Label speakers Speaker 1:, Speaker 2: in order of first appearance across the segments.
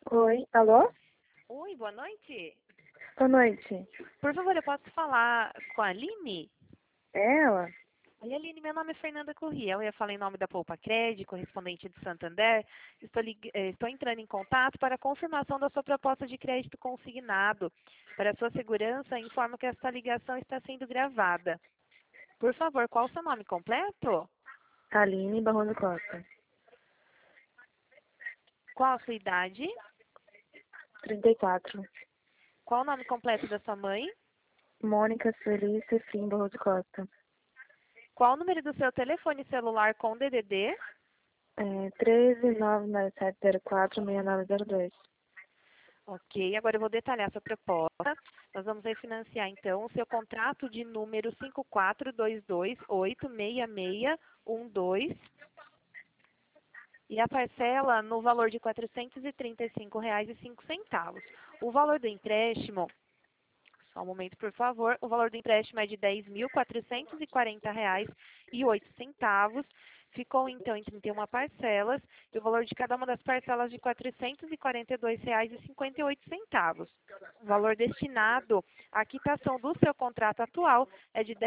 Speaker 1: Oi, alô?
Speaker 2: Oi, boa noite.
Speaker 1: Boa noite.
Speaker 2: Por favor, eu posso falar com a Aline?
Speaker 1: É ela?
Speaker 2: Oi, Aline, meu nome é Fernanda Corrêa. Eu ia falar em nome da Poupa Cred, correspondente de Santander. Estou entrando em contato para a confirmação da sua proposta de crédito consignado. Para sua segurança, informo que esta ligação está sendo gravada. Por favor, qual o seu nome completo?
Speaker 1: Aline Barroso Costa.
Speaker 2: Qual a sua idade?
Speaker 1: 34.
Speaker 2: Qual o nome completo da sua mãe?
Speaker 1: Mônica Sueli Cefrim Barroso Costa.
Speaker 2: Qual o número do seu telefone celular com DDD?
Speaker 1: 13997046902.
Speaker 2: Ok, agora eu vou detalhar a sua proposta. Nós vamos refinanciar, então, o seu contrato de número 542286612 e a parcela no valor de R$ 435,05. O valor do empréstimo, só um momento, por favor, o valor do empréstimo é de R$ 10.440,08. Ficou, então, em 31 parcelas e o valor de cada uma das parcelas de R$ 442,58. O valor destinado à quitação do seu contrato atual é de R$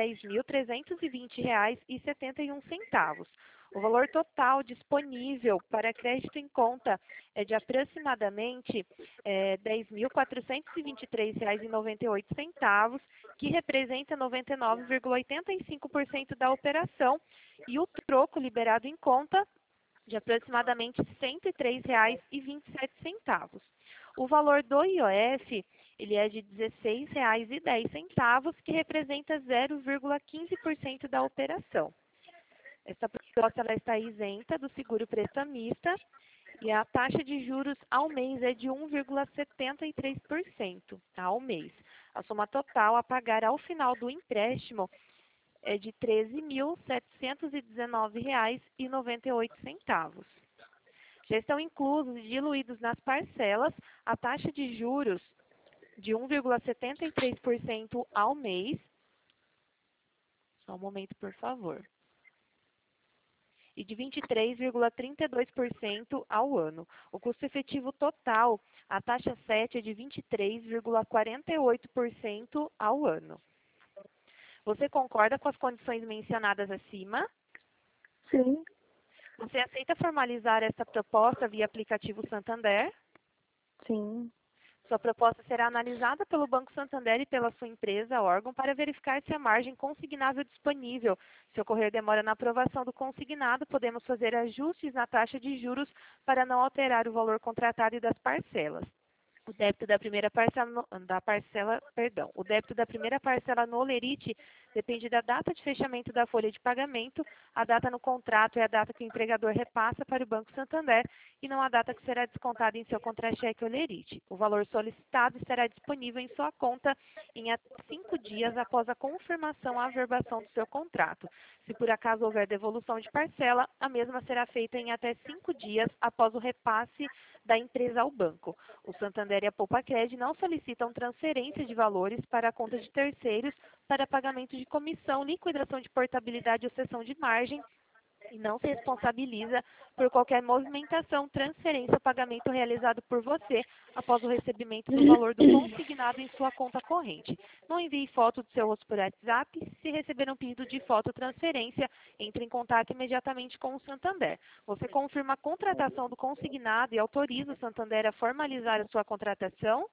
Speaker 2: 10.320,71. O valor total disponível para crédito em conta é de aproximadamente R$ 10.423,98, que representa 99,85% da operação, e o troco liberado em conta de aproximadamente R$ 103,27. O valor do IOF ele é de R$ 16,10, que representa 0,15% da operação. Essa proposta ela está isenta do seguro prestamista e a taxa de juros ao mês é de 1,73% ao mês. A soma total a pagar ao final do empréstimo é de R$ 13.719,98. Já estão inclusos e diluídos nas parcelas a taxa de juros de 1,73% ao mês. Só um momento, por favor. E de 23,32% ao ano. O custo efetivo total, a taxa 7 é de 23,48% ao ano. Você concorda com as condições mencionadas acima?
Speaker 1: Sim,
Speaker 2: Você aceita formalizar essa proposta via aplicativo Santander?
Speaker 1: sim.
Speaker 2: Sua proposta será analisada pelo Banco Santander e pela sua empresa, órgão, para verificar se a margem consignável disponível. Se ocorrer demora na aprovação do consignado, podemos fazer ajustes na taxa de juros para não alterar o valor contratado e das parcelas. O débito da primeira parcela o débito da primeira parcela no Olerite depende da data de fechamento da folha de pagamento. A data no contrato é a data que o empregador repassa para o Banco Santander e não a data que será descontada em seu contra-cheque Olerite. O valor solicitado estará disponível em sua conta em até 5 dias após a confirmação à averbação do seu contrato. Se por acaso houver devolução de parcela, a mesma será feita em até 5 dias após o repasse da empresa ao banco. O Santander e a Poupa Cred não solicitam transferência de valores para a conta de terceiros para pagamento de comissão, liquidação de portabilidade ou cessão de margem e não se responsabiliza por qualquer movimentação, transferência ou pagamento realizado por você após o recebimento do valor do consignado em sua conta corrente. Não envie foto do seu rosto por WhatsApp. Se receber um pedido de foto ou transferência, entre em contato imediatamente com o Santander. Você confirma a contratação do consignado e autoriza o Santander a formalizar a sua contratação?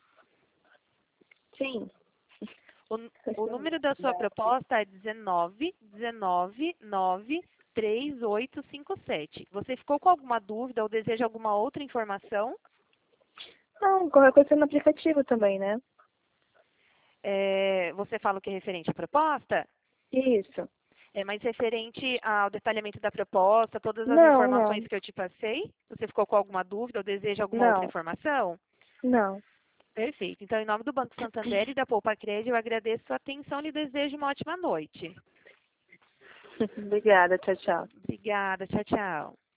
Speaker 1: Sim.
Speaker 2: O número da sua proposta é 19-93857. Você ficou com alguma dúvida ou deseja alguma outra informação?
Speaker 1: Não, qualquer coisa no aplicativo também, né?
Speaker 2: Você fala o que é referente à proposta?
Speaker 1: Isso.
Speaker 2: É mais referente ao detalhamento da proposta, todas as
Speaker 1: Não,
Speaker 2: informações
Speaker 1: não.
Speaker 2: que eu te passei? Você ficou com alguma dúvida ou deseja alguma outra
Speaker 1: Não,
Speaker 2: informação?
Speaker 1: não.
Speaker 2: Perfeito. Então, em nome do Banco Santander e da Poupa Cred, eu agradeço a sua atenção e lhe desejo uma ótima noite.
Speaker 1: Obrigada, tchau, tchau.
Speaker 2: Obrigada. Tchau, tchau.